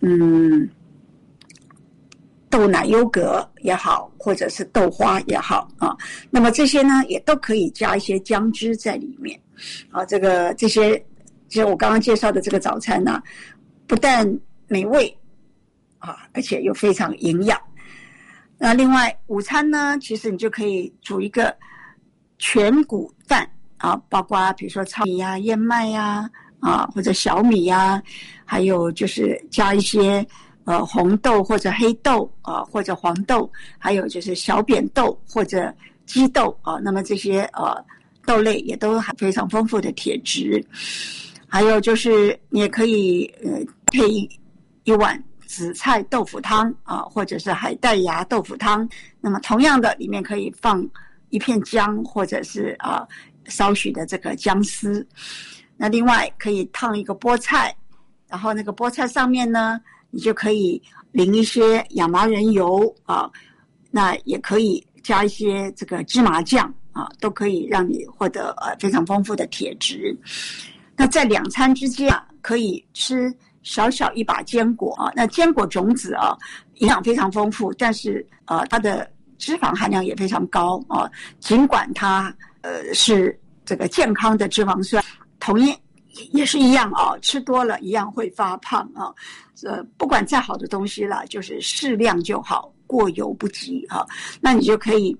豆奶优格也好，或者是豆花也好啊。那么这些呢也都可以加一些姜汁在里面啊。这些就我刚刚介绍的这个早餐呢，不但美味啊，而且又非常营养。那另外午餐呢，其实你就可以煮一个全谷饭啊，包括比如说糙米呀、燕麦呀或者小米呀，还有就是加一些红豆或者黑豆或者黄豆，还有就是小扁豆或者鸡豆啊。那么这些豆类也都含非常丰富的铁质。还有就是你也可以配一碗紫菜豆腐汤啊，或者是海带芽豆腐汤。那么同样的，里面可以放一片姜，或者是少许的这个姜丝。那另外可以烫一个菠菜，然后那个菠菜上面呢，你就可以淋一些亚麻仁油啊，那也可以加一些这个芝麻酱啊，都可以让你获得非常丰富的铁质。那在2餐之间可以吃小小一把坚果啊，那坚果种子啊，营养非常丰富，但是它的脂肪含量也非常高啊。尽管它是这个健康的脂肪酸，同样也是一样啊，吃多了一样会发胖啊。不管再好的东西啦，就是适量就好，过犹不及啊。那你就可以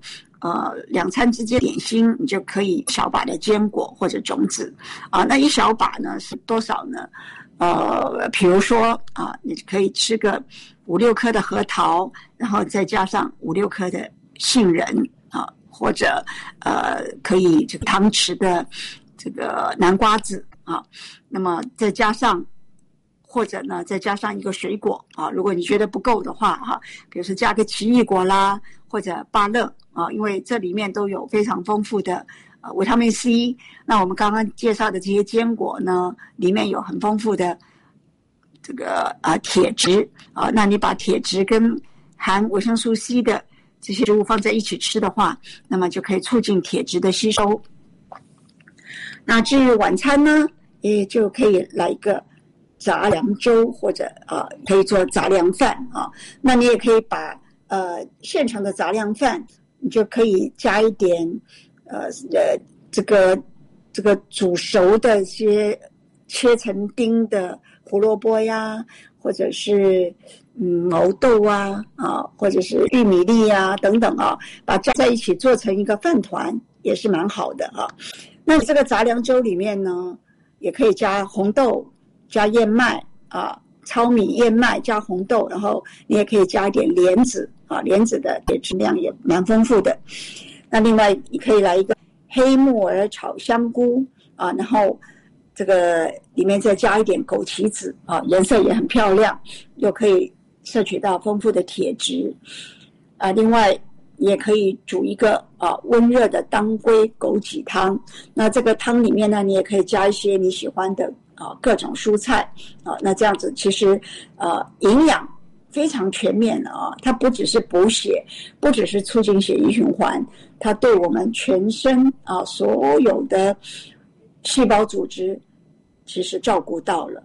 2餐之间点心，你就可以小把的坚果或者种子啊。那一小把呢是多少呢？比如说你可以吃个5-6颗的核桃，然后再加上5-6颗的杏仁啊，或者可以这个汤匙的这个南瓜子啊，那么再加上或者呢再加上一个水果啊，如果你觉得不够的话比如说加个奇异果啦，或者芭乐啊，因为这里面都有非常丰富的维他命 C。 那我们刚刚介绍的这些坚果呢，里面有很丰富的这个铁质啊，那你把铁质跟含维生素 C 的这些食物放在一起吃的话，那么就可以促进铁质的吸收。那至于晚餐呢，也就可以来一个杂粮粥，或者可以做杂粮饭啊。那你也可以把现成的杂粮饭，你就可以加一点这个煮熟的一些切成丁的胡萝卜呀，或者是毛豆啊或者是玉米粒啊等等啊，把它加在一起做成一个饭团，也是蛮好的啊。那这个杂粮粥里面呢，也可以加红豆、加燕麦糙米、燕麦加红豆，然后你也可以加一点莲子莲子的铁质量也蛮丰富的。那另外你可以来一个黑木耳炒香菇然后这个里面再加一点枸杞子颜色也很漂亮，又可以摄取到丰富的铁质另外也可以煮一个温热的当归枸杞汤。那这个汤里面呢，你也可以加一些你喜欢的各种蔬菜那这样子其实营养非常全面它不只是补血，不只是促进血液循环，它对我们全身所有的细胞组织其实照顾到了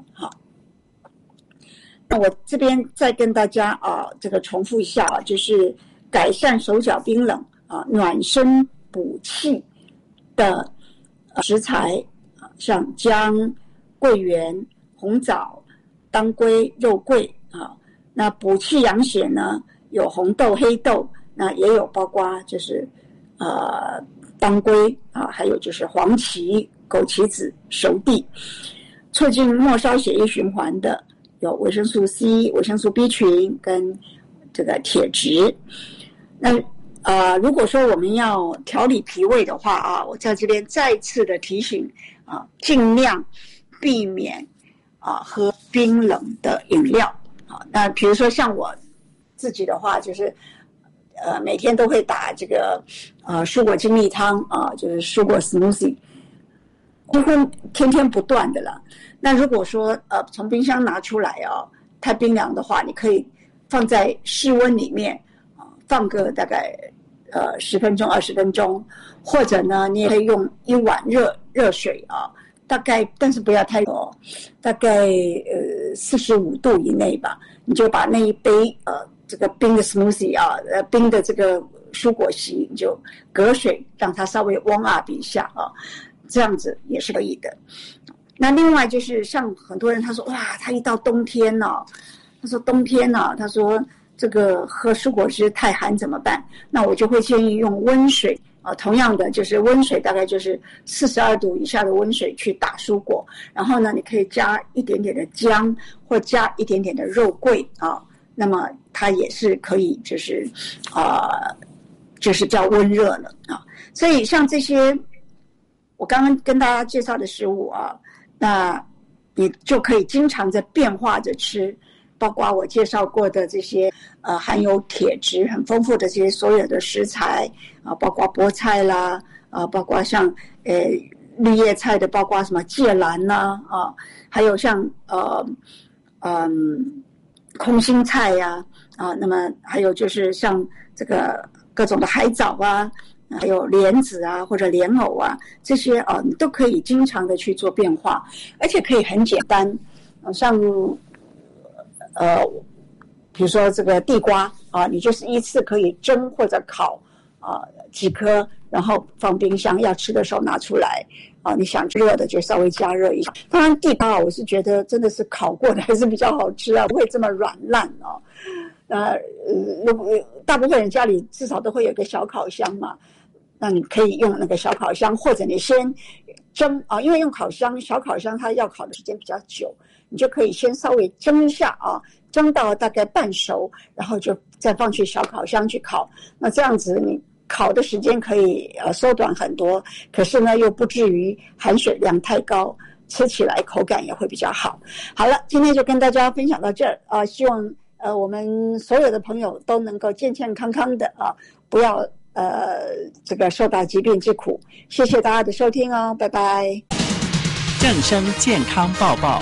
那我这边再跟大家这个重复一下就是改善手脚冰冷暖身补气的食材像姜、桂圆、红枣、当归、肉桂那补气养血呢，有红豆、黑豆，那也有包括就是当归还有就是黄芪、枸杞子、熟地。促进末梢血液循环的有维生素 C、维生素 B 群跟这个铁质。那如果说我们要调理脾胃的话我在这边再次的提醒尽量避免喝冰冷的饮料那比如说像我自己的话，就是每天都会打这个蔬果精力汤就是蔬果 smoothie， 几乎天天不断的了。那如果说从冰箱拿出来太冰凉的话，你可以放在室温里面放个大概10分钟20分钟，或者呢你也可以用一碗热水大概但是不要太大概45度以内吧，你就把那一杯这个冰的 smoothie 冰的这个蔬果昔，你就隔水让它稍微warm up一下这样子也是可以的。那另外就是像很多人他说哇，他一到冬天他说冬天他说这个喝蔬果汁太寒怎么办？那我就会建议用温水同样的就是温水大概就是42度以下的温水去打蔬果，然后呢你可以加一点点的姜或加一点点的肉桂那么它也是可以就是就是比较温热了所以像这些我刚刚跟大家介绍的食物那你就可以经常在变化着吃， 包括我介绍过的这些含有铁质很丰富的这些所有的食材啊，包括菠菜啦包括像绿叶菜的，包括什么芥蓝啦还有像空心菜呀那么还有就是像这个各种的海藻啊，还有莲子啊或者莲藕啊，这些你都可以经常的去做变化，而且可以很简单，像比如说这个地瓜你就是一次可以蒸或者烤几颗，然后放冰箱，要吃的时候拿出来你想热的就稍微加热一下。当然地瓜我是觉得真的是烤过的还是比较好吃不会这么软烂大部分人家里至少都会有一个小烤箱嘛，那你可以用那个小烤箱，或者你先蒸因为用小烤箱它要烤的时间比较久，你就可以先稍微蒸一下蒸到大概半熟，然后就再放去小烤箱去烤。那这样子你烤的时间可以缩短很多，可是呢又不至于含水量太高，吃起来口感也会比较好。好了，今天就跟大家分享到这儿希望我们所有的朋友都能够健健康康的不要这个受到疾病之苦。谢谢大家的收听拜拜。 正声健康报报。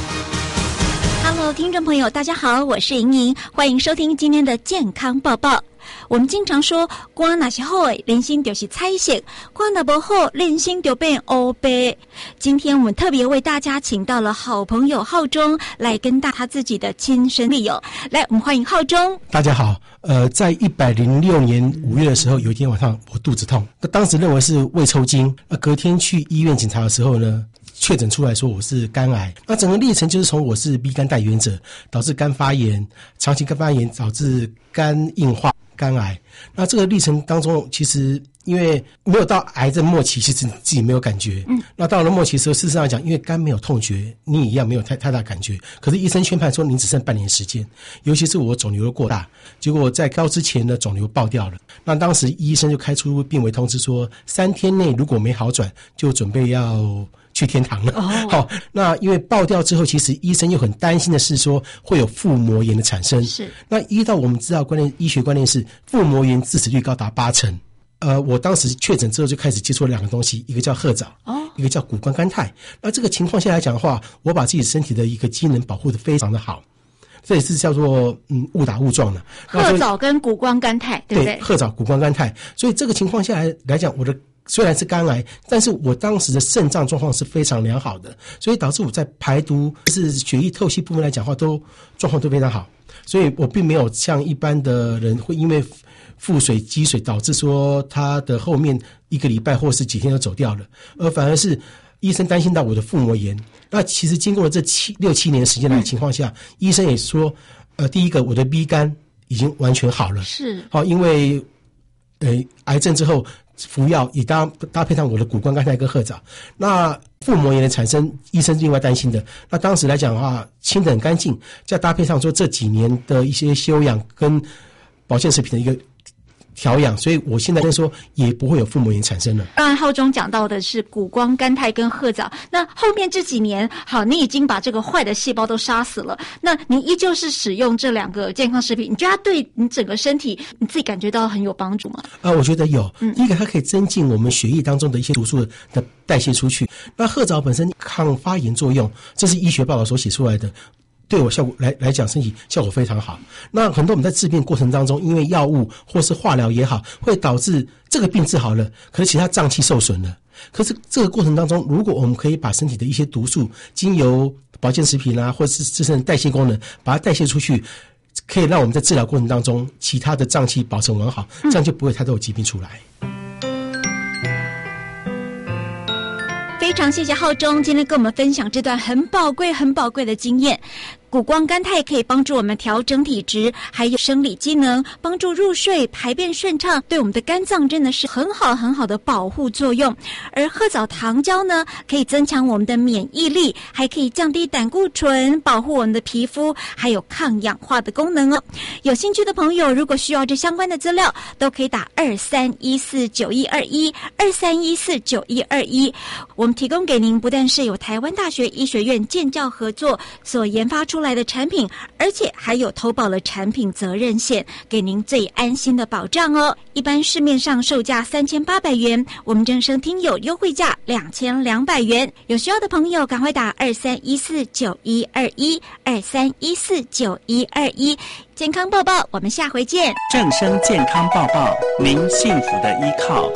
Hello， 听众朋友，大家好，我是莹莹，欢迎收听今天的健康报报。我们经常说，肝若是好的，人生就是彩色；肝若不好，人生就变黑白。今天我们特别为大家请到了好朋友浩中来跟他自己的亲身历友。来，我们欢迎浩中。 大家好，在106年5月的时候，有一天晚上我肚子痛，那当时认为是胃抽筋，隔天去医院检查的时候呢，确诊出来说我是肝癌。那整个历程就是从我是 B 肝带原者，导致肝发炎，长期肝发炎导致肝硬化、肝癌。那这个历程当中，其实因为没有到癌症末期，其实自己没有感觉。那到了末期的时候，事实上讲，因为肝没有痛觉，你一样没有太大感觉。可是医生宣判说你只剩半年时间，尤其是我肿瘤过大，结果在高之前呢，肿瘤爆掉了。那当时医生就开出病危通知说，3天内如果没好转，就准备要去天堂了。好，那因为爆掉之后，其实医生又很担心的是说会有腹膜炎的产生。是，那依照我们知道医学观念是腹膜炎致死率高达80%。我当时确诊之后就开始接触了2个东西，一个叫褐藻，一个叫谷胱甘肽。那这个情况下来讲的话，我把自己身体的一个机能保护得非常的好。这也是叫做误打误撞的。 褐藻跟谷胱甘肽，对不对？ 褐藻、谷胱甘肽。所以这个情况下来讲，我的虽然是肝癌，但是我当时的肾脏状况是非常良好的，所以导致我在排毒、是血液透析部分来讲的话，状况都非常好。所以我并没有像一般的人会因为腹水积水导致说他的后面1个礼拜或是几天就走掉了，而反而是医生担心到我的腹膜炎。那其实经过了这6-7年的时间的情况下，医生也说，第一个我的 B 肝已经完全好了，是好，因为癌症之后服药也搭配上我的谷胱甘肽跟褐藻。那腹膜炎的产生，医生另外担心的，那当时来讲的话，清得很干净，再搭配上说这几年的一些休养跟保健食品的一个调养，所以我现在就说也不会有腹膜炎产生了。 刚才浩中讲到的是谷胱甘肽跟褐藻，那后面这几年，好，你已经把这个坏的细胞都杀死了，那你依旧是使用这2个健康食品，你觉得它对你整个身体你自己感觉到很有帮助吗？ 我觉得有。第一个，它可以增进我们血液当中的一些毒素的代谢出去。那褐藻本身抗发炎作用，这是医学报道所写出来的。对我效果来讲，身体效果非常好。那很多我们在治病过程当中，因为药物或是化疗也好，会导致这个病治好了，可是其他脏器受损了。可是这个过程当中，如果我们可以把身体的一些毒素，经由保健食品或是自身的代谢功能，把它代谢出去，可以让我们在治疗过程当中，其他的脏器保存完好，这样就不会太多有疾病出来。 非常谢谢浩中今天跟我们分享这段很宝贵的经验。谷胱甘肽可以帮助我们调整体质，还有生理机能，帮助入睡、排便顺畅，对我们的肝脏真的是很好的保护作用。而褐藻糖胶呢，可以增强我们的免疫力，还可以降低胆固醇，保护我们的皮肤，还有抗氧化的功能哦。有兴趣的朋友，如果需要这相关的资料，都可以打23149121，23149121。我们提供给您不但是有台湾大学医学院建教合作所研发出来来的产品，而且还有投保了产品责任险，给您最安心的保障哦。一般市面上售价3800元，我们正声听友优惠价2200元。有需要的朋友赶快打2314912123149121。健康报报，我们下回见。 正声健康报报，您幸福的依靠。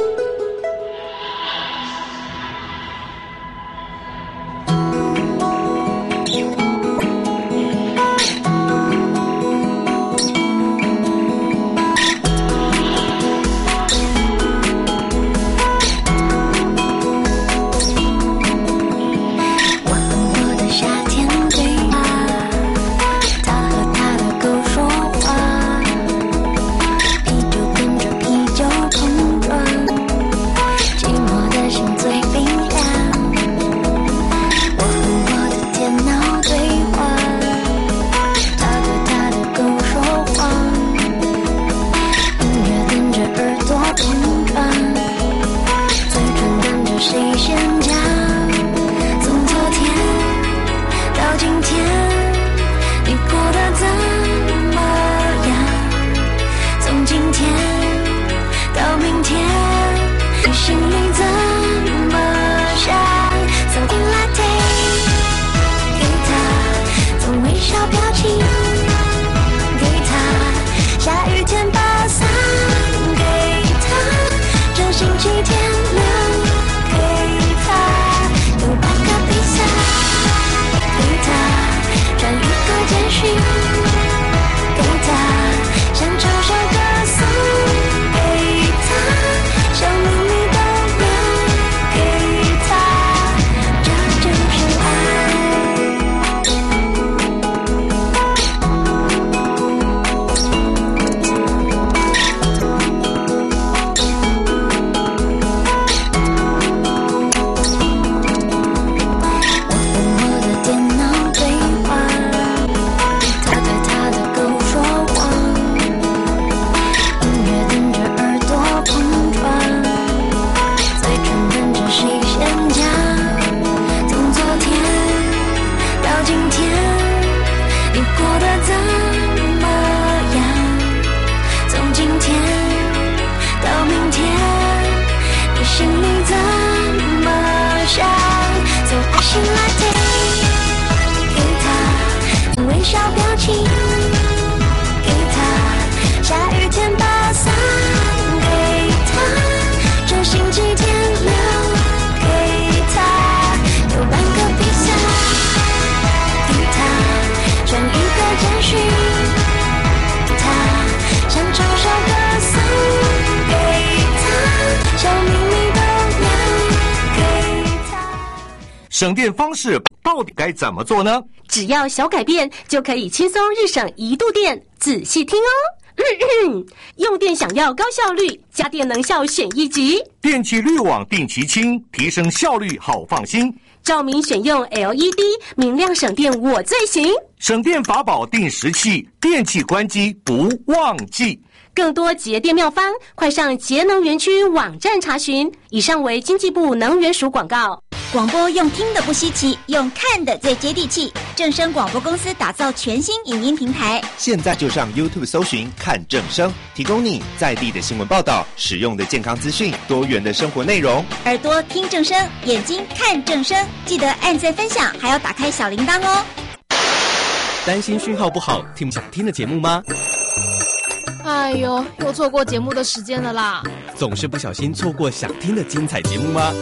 省电方式到底该怎么做呢？ 只要小改变，就可以轻松日省1度电。仔细听哦。用电想要高效率，家电能效选1级。 电气滤网定期清，提升效率好放心。 照明选用 LED， 明亮省电我最行。 省电法宝定时器，电器关机不忘记。 更多节电妙方，快上节能园区网站查询。以上为经济部能源署广告。 广播用听的不稀奇，用看的最接地气。正声广播公司打造全新影音平台， 现在就上 YouTube 搜寻看正声，提供你在地的新闻报道、实用的健康资讯、多元的生活内容。 耳朵听正声，眼睛看正声，记得按赞分享，还要打开小铃铛哦。 担心讯号不好，听不想听的节目吗？ 哎呦，又错过节目的时间了啦！ 总是不小心错过想听的精彩节目吗？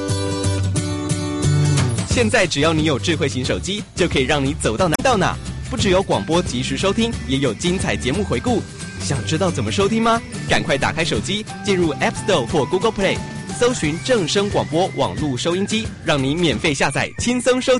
现在只要你有智慧型手机，就可以让你走到哪到哪。不只有广播及时收听，也有精彩节目回顾。想知道怎么收听吗？赶快打开手机，进入 App Store 或 Google Play， 搜寻正声广播网络收音机，让你免费下载，轻松收听。